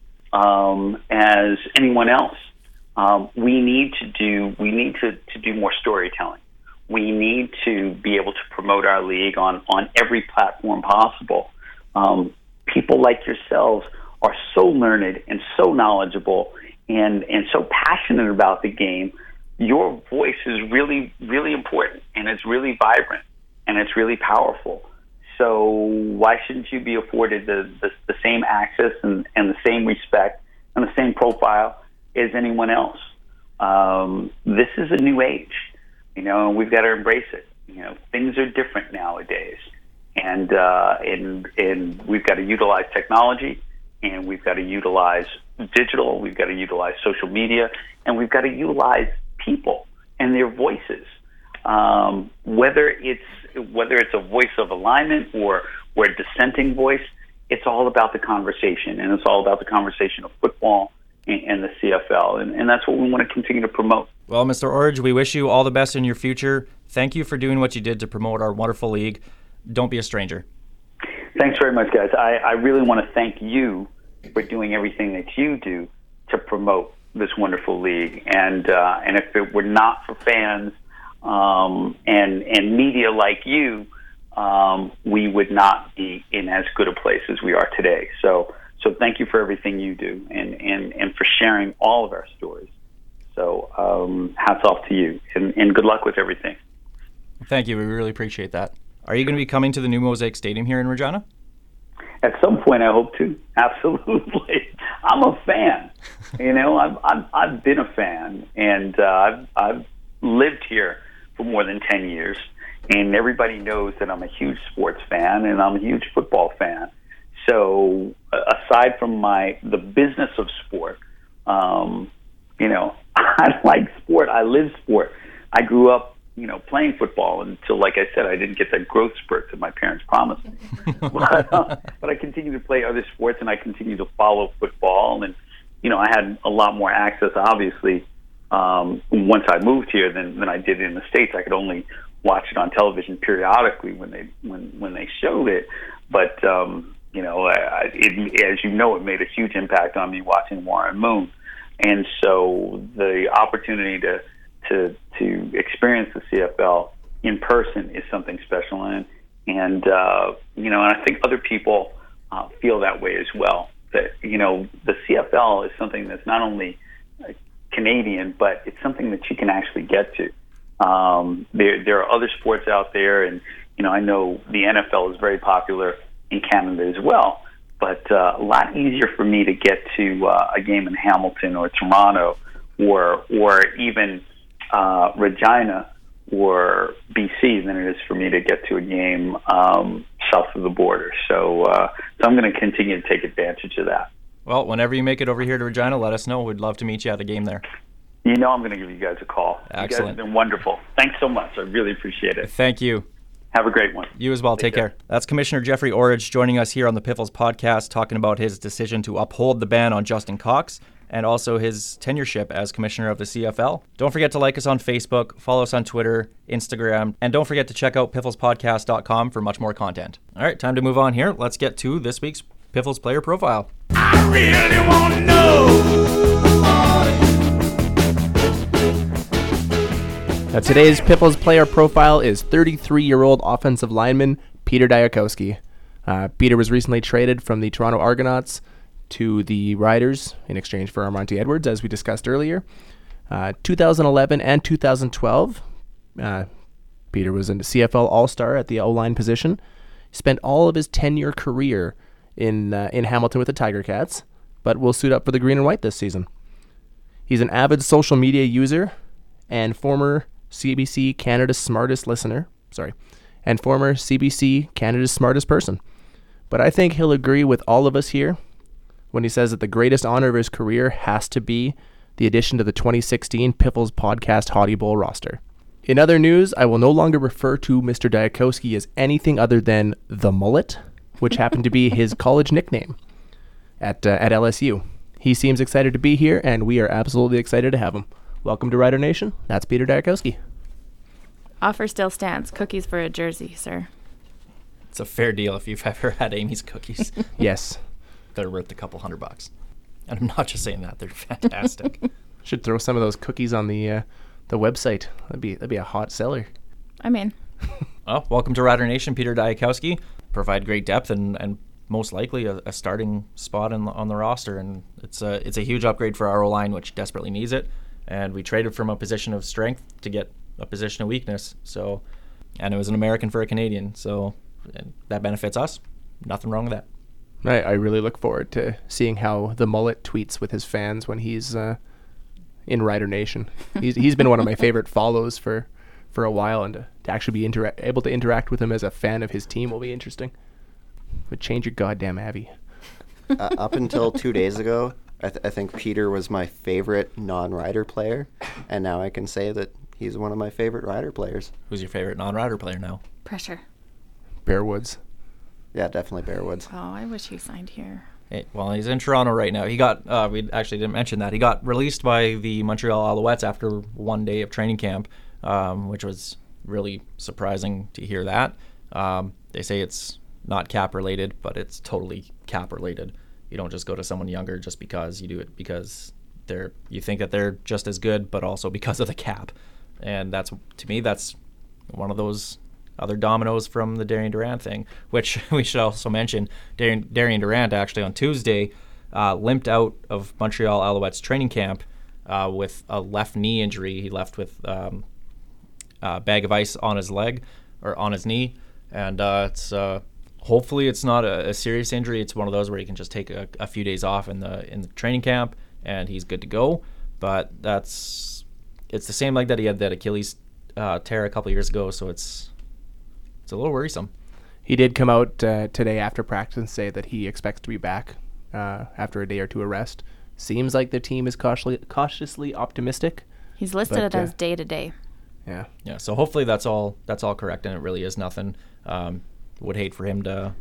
um, as anyone else. Um, we need to do we need to, to do more storytelling. We need to be able to promote our league on, on every platform possible. Um, people like yourselves are so learned and so knowledgeable and, and so passionate about the game. Your voice is really, really important, and it's really vibrant, and it's really powerful. So why shouldn't you be afforded the, the, the same access and, and the same respect and the same profile as anyone else? um, this is a new age, you know, and we've got to embrace it. You know, things are different nowadays, and uh, and and we've got to utilize technology, and we've got to utilize digital, we've got to utilize social media, and we've got to utilize people and their voices. Um, whether it's whether it's a voice of alignment or or a dissenting voice, it's all about the conversation, and it's all about the conversation of football and, and the C F L, and, and that's what we want to continue to promote. Well, Mister Orridge, we wish you all the best in your future. Thank you for doing what you did to promote our wonderful league. Don't be a stranger. Thanks very much, guys. I, I really want to thank you for doing everything that you do to promote this wonderful league. And uh, and if it were not for fans um, and and media like you, um, we would not be in as good a place as we are today. So so thank you for everything you do and, and, and for sharing all of our stories. So um, hats off to you, and, and good luck with everything. Thank you. We really appreciate that. Are you going to be coming to the new Mosaic Stadium here in Regina? At some point, I hope to. Absolutely. I'm a fan. You know, I've, I've, I've been a fan, and uh, I've, I've lived here for more than ten years, and everybody knows that I'm a huge sports fan, and I'm a huge football fan. So aside from my the business of sport, um, you know, I like sport. I live sport. I grew up, you know, playing football until, like I said, I didn't get that growth spurt that my parents promised me. but, uh, but I continue to play other sports, and I continue to follow football. And, you know, I had a lot more access, obviously, um, once I moved here than, than I did in the States. I could only watch it on television periodically when they when, when they showed it. But, um, you know, I, it, as you know, it made a huge impact on me watching Warren Moon. And so the opportunity to to to experience the C F L in person is something special, and and uh, you know, and I think other people uh, feel that way as well. That, you know, the C F L is something that's not only Canadian, but it's something that you can actually get to. Um, there there are other sports out there, and you know, I know the N F L is very popular in Canada as well. But uh, a lot easier for me to get to uh, a game in Hamilton or Toronto, or or even uh, Regina or B C than it is for me to get to a game um, south of the border. So, uh, so I'm going to continue to take advantage of that. Well, whenever you make it over here to Regina, let us know. We'd love to meet you at a game there. You know I'm going to give you guys a call. Excellent. You guys have been wonderful. Thanks so much. I really appreciate it. Thank you. Have a great one. You as well. Take, Take care. care. That's Commissioner Jeffrey Orridge joining us here on the Piffles podcast, talking about his decision to uphold the ban on Justin Cox and also his tenureship as commissioner of the C F L. Don't forget to like us on Facebook, follow us on Twitter, Instagram, and don't forget to check out piffles podcast dot com for much more content. All right, time to move on here. Let's get to this week's Piffles player profile. I really want to know. Now, today's Piffles player profile is thirty-three-year-old offensive lineman Peter Diakowski. Uh, Peter was recently traded from the Toronto Argonauts to the Riders in exchange for Armonte Edwards, as we discussed earlier. Uh, two thousand eleven and two thousand twelve, uh, Peter was a C F L All-Star at the O-line position. He spent all of his ten-year career in uh, in Hamilton with the Tiger Cats, but will suit up for the green and white this season. He's an avid social media user and former C B C Canada's smartest listener, sorry, and former C B C Canada's smartest person. But I think he'll agree with all of us here when he says that the greatest honor of his career has to be the addition to the twenty sixteen Piffles Podcast Hottie Bowl roster. In other news, I will no longer refer to Mister Diakowski as anything other than the Mullet, which happened to be his college nickname at uh, at L S U. He seems excited to be here, and we are absolutely excited to have him. Welcome to Rider Nation. That's Peter Diakowski. Offer still stands. Cookies for a jersey, sir. It's a fair deal if you've ever had Amy's cookies. Yes. They're worth a couple hundred bucks. And I'm not just saying that. They're fantastic. Should throw some of those cookies on the uh, the website. That'd be that'd be a hot seller. I'm in. Well, welcome to Rider Nation, Peter Diakowski. Provide great depth and, and most likely a, a starting spot in, on the roster. And it's a, it's a huge upgrade for our O-line, which desperately needs it. And we traded from a position of strength to get a position of weakness. So, and it was an American for a Canadian. So that benefits us. Nothing wrong with that. I, I really look forward to seeing how the Mullet tweets with his fans when he's uh, in Rider Nation. He's he's been one of my favorite follows for, for a while, and to, to actually be intera- able to interact with him as a fan of his team will be interesting. But change your goddamn Abby. Uh, up until two days ago, I, th- I think Peter was my favorite non-Rider player, and now I can say that he's one of my favorite Rider players. Who's your favorite non-Rider player now? Pressure. Bear Woods. Yeah, definitely Bear Woods. Oh, I wish he signed here. Hey, well, he's in Toronto right now. He got, uh, we actually didn't mention that. He got released by the Montreal Alouettes after one day of training camp, um, which was really surprising to hear that. Um, they say it's not cap related, but it's totally cap related. You don't just go to someone younger just because you do it because they're, you think that they're just as good, but also because of the cap. And that's, to me, that's one of those other dominoes from the Darian Durant thing, which we should also mention. Darian, Darian Durant actually on Tuesday uh, limped out of Montreal Alouettes training camp uh, with a left knee injury. He left with um, a bag of ice on his leg or on his knee, and uh, it's uh, hopefully it's not a, a serious injury. It's one of those where he can just take a, a few days off in the in the training camp and he's good to go. But that's it's the same leg that he had that Achilles uh, tear a couple years ago, so it's It's a little worrisome. He did come out uh, today after practice and say that he expects to be back uh, after a day or two of rest. Seems like the team is cautiously, cautiously optimistic. He's listed But, it as uh, day to day. Yeah. Yeah, so hopefully that's all that's all correct, and it really is nothing. Um, would hate for him to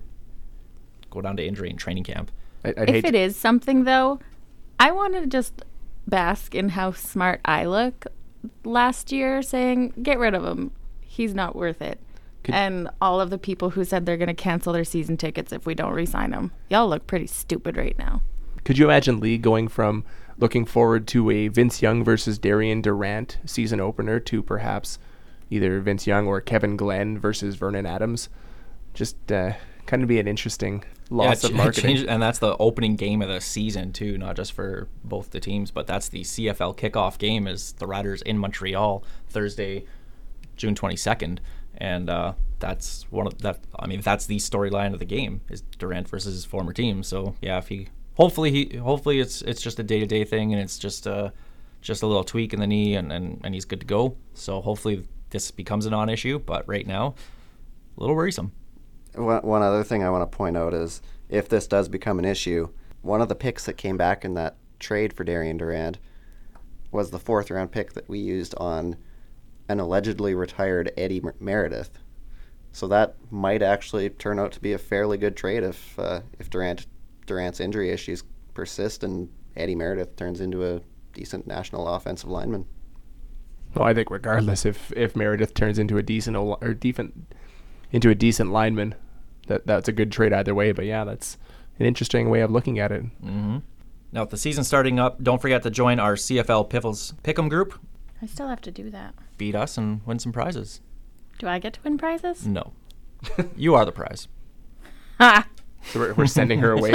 go down to injury in training camp. I, I'd If hate it is something, though, I want to just bask in how smart I look last year, saying, get rid of him. He's not worth it. Could- and all of the people who said they're going to cancel their season tickets if we don't re-sign him. Y'all look pretty stupid right now. Could you imagine Lee going from looking forward to a Vince Young versus Darian Durant season opener to perhaps either Vince Young or Kevin Glenn versus Vernon Adams? Just uh, kind of be an interesting loss yeah, of ch- marketing. change- and that's the opening game of the season too, not just for both the teams, but that's the C F L kickoff game is the Riders in Montreal Thursday, June twenty-second. And uh, that's one of that. I mean, that's the storyline of the game is Durant versus his former team. So yeah, if he hopefully he hopefully it's it's just a day to day thing and it's just a just a little tweak in the knee and, and, and he's good to go. So hopefully this becomes a non-issue. But right now, a little worrisome. One, one other thing I want to point out is if this does become an issue, one of the picks that came back in that trade for Darian Durant was the fourth round pick that we used on an allegedly retired Eddie Mer- Meredith. So that might actually turn out to be a fairly good trade if uh, if Durant Durant's injury issues persist and Eddie Meredith turns into a decent national offensive lineman. Well, I think regardless, if if Meredith turns into a decent o- or decent into a decent lineman, that that's a good trade either way. But yeah, that's an interesting way of looking at it. Mm-hmm. Now, with the season starting up, don't forget to join our C F L Piffles Pick'em group. I still have to do that. Beat us and win some prizes. Do I get to win prizes? No, you are the prize. Ha! So we're, we're sending her away.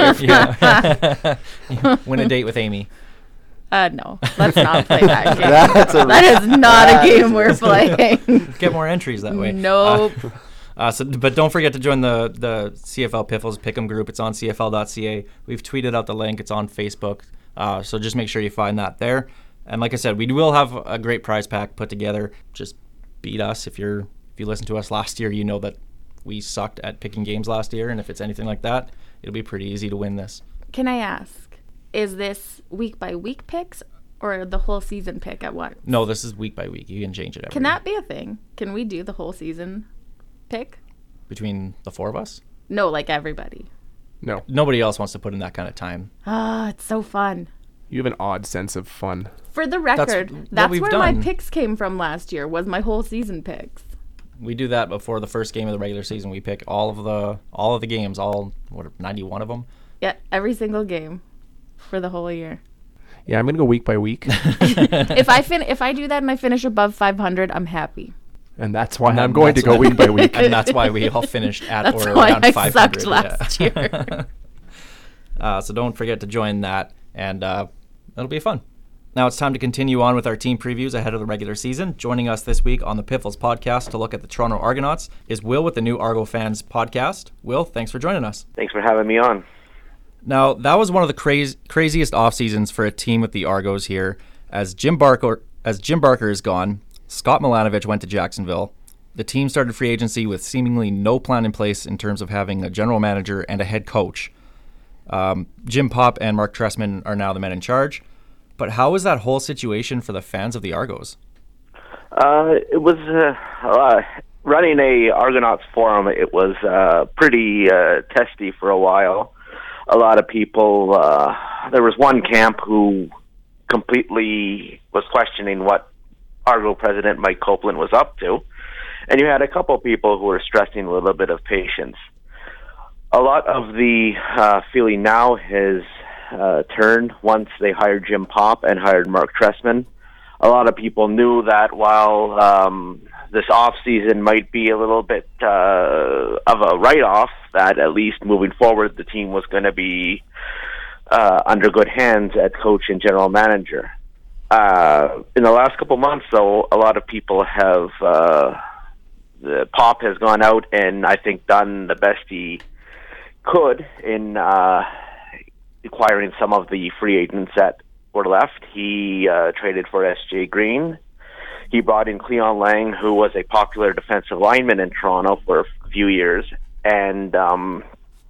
Yeah. Win a date with Amy. Uh, no. Let's not play that game. That's a- that is not a that game is- we're playing. Get more entries that way. Nope. Uh, uh, so, but don't forget to join the the C F L Piffles Pick'em group. It's on C F L dot C A. We've tweeted out the link. It's on Facebook. Uh, so just make sure you find that there. And like I said, we will have a great prize pack put together. Just beat us. If you're if you listened to us last year, you know that we sucked at picking games last year. And if it's anything like that, it'll be pretty easy to win this. Can I ask, is this week by week picks or the whole season pick at once? No, this is week by week. You can change it every Can that be a thing? Can we do the whole season pick? between the four of us. No, like everybody. No, Nobody else wants to put in that kind of time. Ah, it's so fun. you have an odd sense of fun. For the record, what that's, we've where done. my picks came from last year, was my whole season picks. We do that before the first game of the regular season. We pick all of the all of the games, all what ninety-one of them. Yeah, every single game for the whole year. Yeah, I'm gonna go week by week, if I fin- if I do that and I finish above five hundred, I'm happy. and that's why And I'm going to that's- go week by week. And that's why we all finished at That's or why around I five sucked hundred. last yeah. year. uh, so don't forget to join that, and uh, it'll be fun. Now it's time to continue on with our team previews ahead of the regular season. Joining us this week on the Piffles podcast to look at the Toronto Argonauts is Will with the New Argo Fans podcast. Will, thanks for joining us. Thanks for having me on. Now, that was one of the craz- craziest off seasons for a team with the Argos here. As Jim Barker, as Jim Barker is gone, Scott Milanovich went to Jacksonville. The team started free agency with seemingly no plan in place in terms of having a general manager and a head coach. Um, Jim Popp and Mark Trestman are now the men in charge. But how was that whole situation for the fans of the Argos? Uh, it was uh, uh, running a Argonauts forum. It was uh, pretty uh, testy for a while. A lot of people. Uh, there was one camp who completely was questioning what Argo president Mike Copeland was up to, and you had a couple people who were stressing a little bit of patience. A lot of the uh, feeling now has uh, turned once they hired Jim Popp and hired Mark Trestman. A lot of people knew that while um, this off season might be a little bit uh, of a write-off, that at least moving forward the team was going to be uh, under good hands at coach and general manager. Uh, in the last couple months, though, a lot of people have uh, the Pop has gone out and I think done the best he could in uh, acquiring some of the free agents that were left. He uh, traded for S J Green. He brought in Cleon Lang, who was a popular defensive lineman in Toronto for a few years, and um,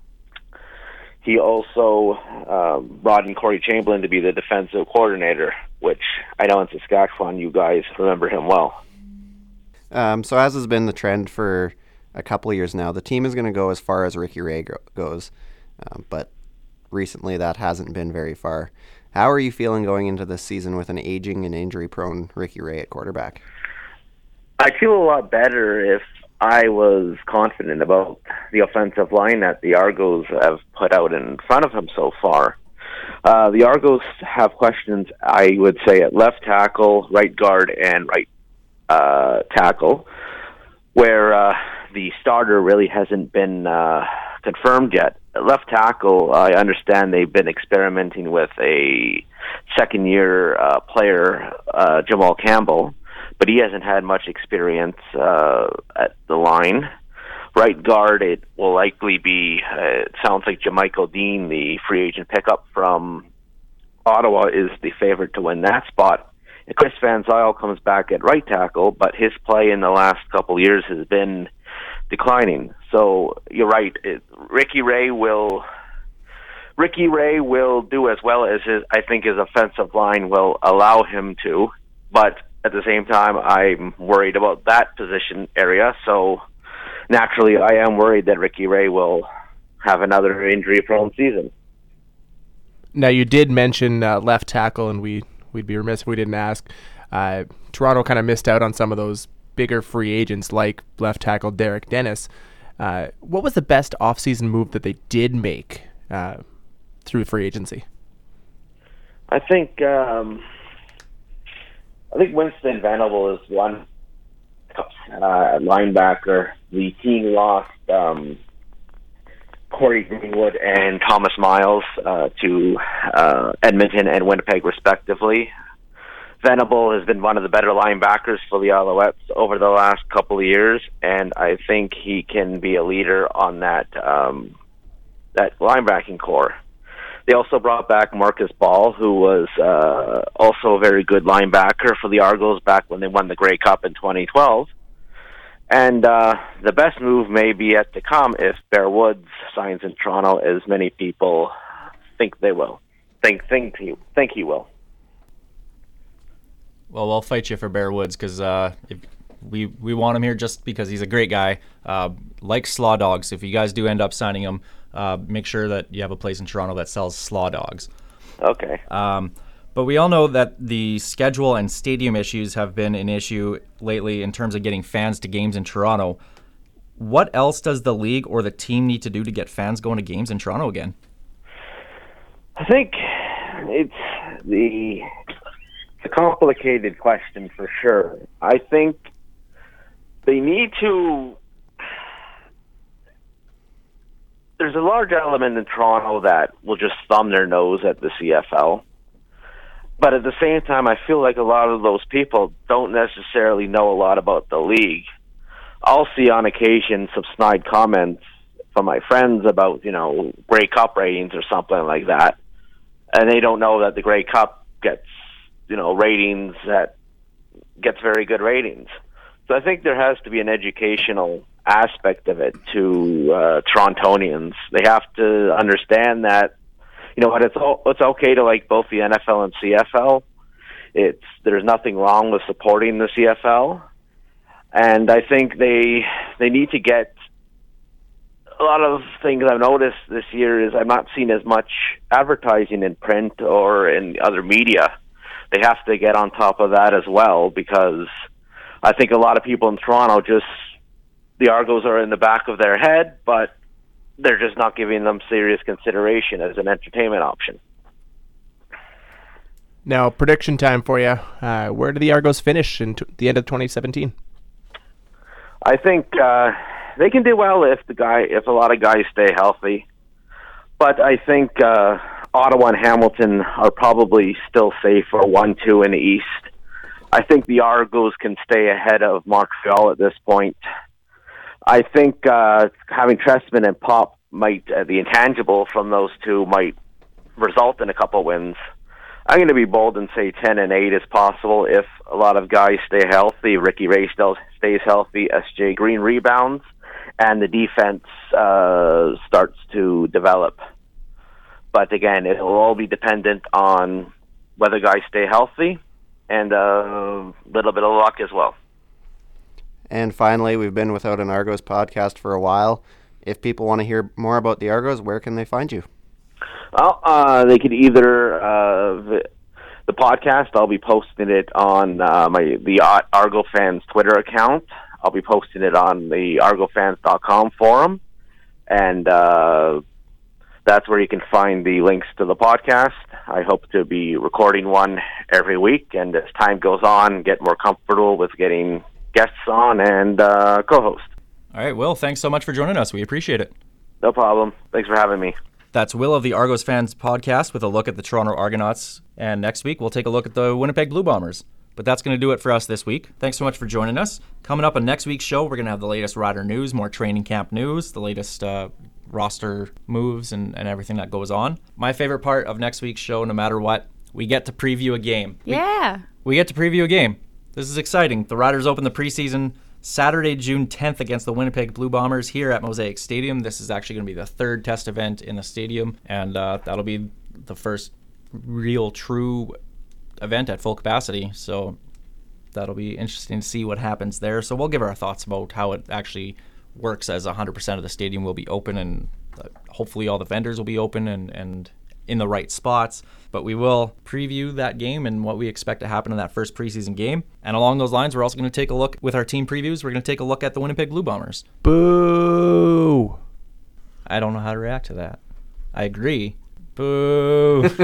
he also uh, brought in Corey Chamberlain to be the defensive coordinator, which I know in Saskatchewan you guys remember him well. Um, so as has been the trend for a couple of years now, the team is going to go as far as Ricky Ray go- goes, um, but recently that hasn't been very far. How are you feeling going into this season with an aging and injury-prone Ricky Ray at quarterback? I feel a lot better if I was confident about the offensive line that the Argos have put out in front of him so far. Uh, the Argos have questions, I would say, at left tackle, right guard, and right uh, tackle, where uh, the starter really hasn't been uh, confirmed yet. At left tackle, I understand they've been experimenting with a second-year uh, player, uh, Jamal Campbell, but he hasn't had much experience uh, at the line. Right guard, it will likely be, uh, it sounds like Jamichael Dean, the free agent pickup from Ottawa, is the favorite to win that spot. And Chris Van Zyl comes back at right tackle, but his play in the last couple of years has been declining. So you're right. It, Ricky Ray will Ricky Ray will do as well as his, I think his offensive line will allow him to. But at the same time, I'm worried about that position area. So naturally, I am worried that Ricky Ray will have another injury-prone season. Now, you did mention uh, left tackle, and we, we'd be remiss if we didn't ask. Uh, Toronto kind of missed out on some of those bigger free agents like left tackle Derek Dennis. Uh, what was the best offseason move that they did make uh, through free agency? I think um, I think Winston Venable is one uh, linebacker. The team lost um, Corey Greenwood and Thomas Miles uh, to uh, Edmonton and Winnipeg, respectively. Venable has been one of the better linebackers for the Alouettes over the last couple of years, and I think he can be a leader on that um, that linebacking core. They also brought back Marcus Ball, who was uh, also a very good linebacker for the Argos back when they won the Grey Cup in twenty twelve. And uh, the best move may be yet to come if Bear Woods signs in Toronto, as many people think they will. Think think he think he will. Well, I'll fight you for Bear Woods because uh, we we want him here just because he's a great guy. Uh, like Slaw Dogs, if you guys do end up signing him, uh, make sure that you have a place in Toronto that sells Slaw Dogs. Okay. Um, but we all know that the schedule and stadium issues have been an issue lately in terms of getting fans to games in Toronto. What else does the league or the team need to do to get fans going to games in Toronto again? I think it's the... a complicated question for sure. I think they need to... There's a large element in Toronto that will just thumb their nose at the C F L. But at the same time, I feel like a lot of those people don't necessarily know a lot about the league. I'll see on occasion some snide comments from my friends about, you know, Grey Cup ratings or something like that. And they don't know that the Grey Cup gets you know, ratings that gets very good ratings. So I think there has to be an educational aspect of it to uh, Torontonians. They have to understand that, you know what, it's all, it's okay to like both the N F L and C F L. It's there's nothing wrong with supporting the C F L, and I think they they need to get a lot of things I've noticed this year is I'm not seeing as much advertising in print or in other media. They have to get on top of that as well, because I think a lot of people in Toronto just, the Argos are in the back of their head, but they're just not giving them serious consideration as an entertainment option. Now, prediction time for you. Uh, where do the Argos finish in t- the end of twenty seventeen? I think uh, they can do well if the guy, if a lot of guys stay healthy. But I think uh, Ottawa and Hamilton are probably still safe for one two in the East. I think the Argos can stay ahead of Montreal at this point. I think uh, having Trestman and Pop might, uh, the intangible from those two might result in a couple wins. I'm going to be bold and say ten and eight is possible if a lot of guys stay healthy. Ricky Ray still stays healthy. S J Green rebounds, and the defense uh, starts to develop. But again, it will all be dependent on whether guys stay healthy and a little bit of luck as well. And finally, we've been without an Argos podcast for a while. If people want to hear more about the Argos, where can they find you? Well, uh, they could either uh, the, the podcast. I'll be posting it on uh, my the Argo Fans Twitter account. I'll be posting it on the argo fans dot com forum, and uh, that's where you can find the links to the podcast. I hope to be recording one every week, and as time goes on, get more comfortable with getting guests on and uh, co-host. All right, Will, thanks so much for joining us. We appreciate it. No problem. Thanks for having me. That's Will of the Argos Fans podcast with a look at the Toronto Argonauts. And next week, we'll take a look at the Winnipeg Blue Bombers. But that's going to do it for us this week. Thanks so much for joining us. Coming up on next week's show, we're going to have the latest Rider news, more training camp news, the latest uh, roster moves and, and everything that goes on. My favorite part of next week's show, no matter what, we get to preview a game. Yeah. We, we get to preview a game. This is exciting. The Riders open the preseason Saturday, June tenth against the Winnipeg Blue Bombers here at Mosaic Stadium. This is actually going to be the third test event in the stadium, and uh, that'll be the first real, true event at full capacity. So that'll be interesting to see what happens there. So we'll give our thoughts about how it actually works as one hundred percent of the stadium will be open, and uh, hopefully all the vendors will be open and, and in the right spots. But we will preview that game and what we expect to happen in that first preseason game. And along those lines, we're also going to take a look with our team previews. We're going to take a look at the Winnipeg Blue Bombers. Boo! I don't know how to react to that. I agree. Boo! It's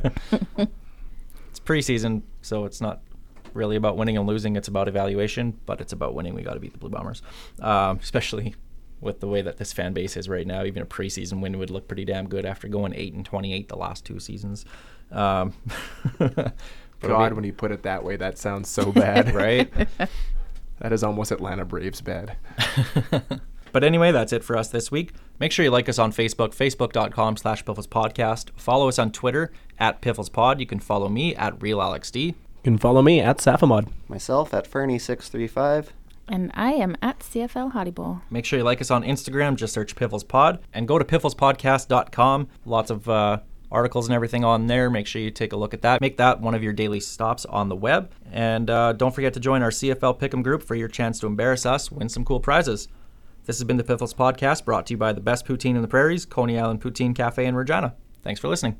preseason, so it's not really about winning and losing. It's about evaluation, but it's about winning. We got to beat the Blue Bombers, um, especially with the way that this fan base is right now. Even a preseason win would look pretty damn good after going eight and twenty-eight the last two seasons. Um, God, when you put it that way, that sounds so bad. Right? That is almost Atlanta Braves bad. But anyway, that's it for us this week. Make sure you like us on Facebook, facebook.com slash Piffles Podcast. Follow us on Twitter at Piffles Pod. You can follow me at RealAlexD. You can follow me at Safamod. Myself at Fernie six three five. And I am at C F L Hottie Bowl. Make sure you like us on Instagram. Just search Piffles Pod. And go to piffles podcast dot com. Lots of uh, articles and everything on there. Make sure you take a look at that. Make that one of your daily stops on the web. And uh, don't forget to join our C F L Pick'em group for your chance to embarrass us, win some cool prizes. This has been the Piffles Podcast, brought to you by the best poutine in the prairies, Coney Island Poutine Cafe in Regina. Thanks for listening.